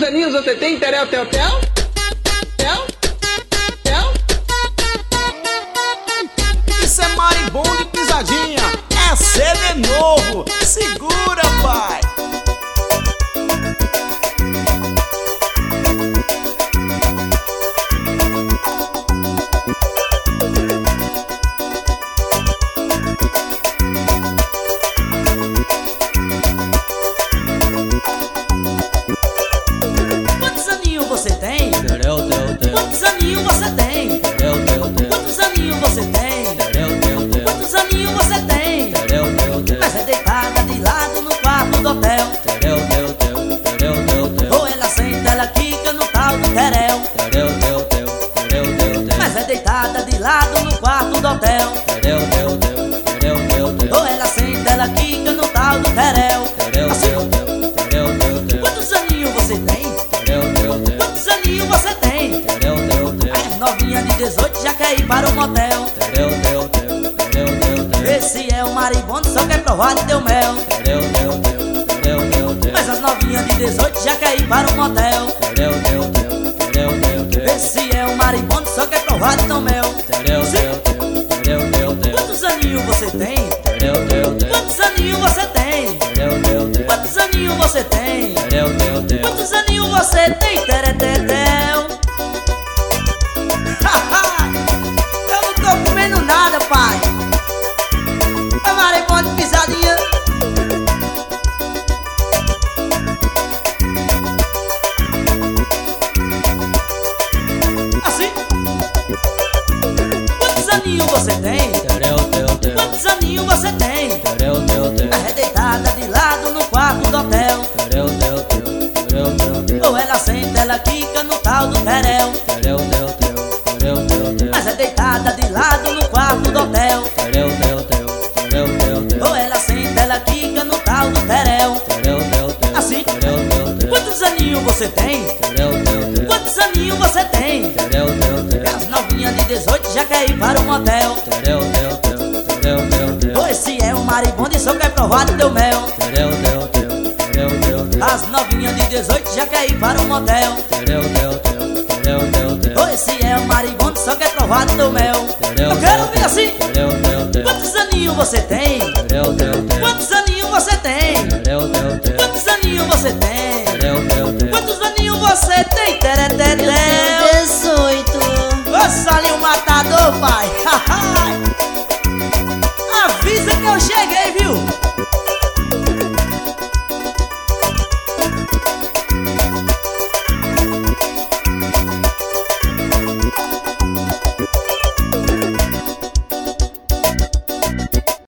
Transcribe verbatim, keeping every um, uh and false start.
aninhos você tem? Terel, tel, tel? Tel? Tel? Isso é marimbondo e pisadinha. É C D novo. Segura, pai. Quantos aninhos você tem? Terel, tel, tel. Quantos aninhos você tem? Terel, tel, tel. Quantos aninhos você tem? Terel, tel, tel. Quantos aninhos você tem? Terel, tel, tel. Mas é deitada de lado no quarto do hotel. Terel, tel, tel. Terel, tel, tel. Ou ela senta, ela quica no tal do terel. Terel, tel, tel. Terel, tel, tel. Mas é deitada de lado no quarto do hotel. Terel, tel, tel. Terel, tel, tel. Ou ela senta, ela quica no tal do terel. Terel, tel, tel. Terel, tel, tel. Quantos aninhos você tem? Terel, tel, tel. Quantos aninhos você tem? Terel, tel, tel. As novinha de dezoito já quer ir para o motel. Terel, tel, tel. Terel, tel, tel. Esse é o maribondo, só quer provar de teu mel. Terel, tel, tel. Terel, tel, tel. Mas as novinhas de dezoito já quer ir para o motel. Terel, tel, tel. Terel, tel, tel. Esse é o maribondo, só quer provar de teu mel. Terel, tel, tel. Terel, tel, tel. Quantos aninhos você tem? Terel, tel, tel. Quantos aninhos você tem? Terel, tel, tel. Quantos aninhos você tem? Terel, tel, tel. Quantos aninhos você tem? Teretetel. Eu não tô comendo nada, pai. É maribondo pisadinha. Assim. Quantos aninhos você tem? Terel, tel, tel. Quantos aninhos você tem? Terel, tel, tel. É deitada de lado no quarto do hotel. Terel, tel, tel. Terel, tel, tel. Ou ela senta, ela quica no tal do terel. Terel, tel, tel. Terel, tel, tel. Mas é deitada de lado no quarto do hotel. Terel, tel, tel. Terel, tel, tel. Ou ela senta, ela quica no tal do terel. Terel, tel, tel. Assim. Terel, tel, tel. Quantos aninhos você tem? Terel, tel, tel. Quantos aninhos você tem? Terel, tel, tel. As novinhas de dezoito já quer ir para o motel. Terel, tel, tel. Terel, tel, tel. Ou esse é o maribondo e só quer provar do teu mel. Terel, tel, tel. Terel, tel, tel. As novinhas de dezoito já quer ir para o motel. Terel, tel, tel. Terel, tel, tel. Ou esse é o maribondo só quer provar do teu mel. Terel, Eu quero tel, ouvir assim. Terel, tel, tel. Quantos aninhos você tem? Terel, tel, tel. Quantos aninhos você tem? Terel, tel, tel. Quantos aninhos você tem? Terel, tel, tel. Quantos aninhos você tem? Tereteté.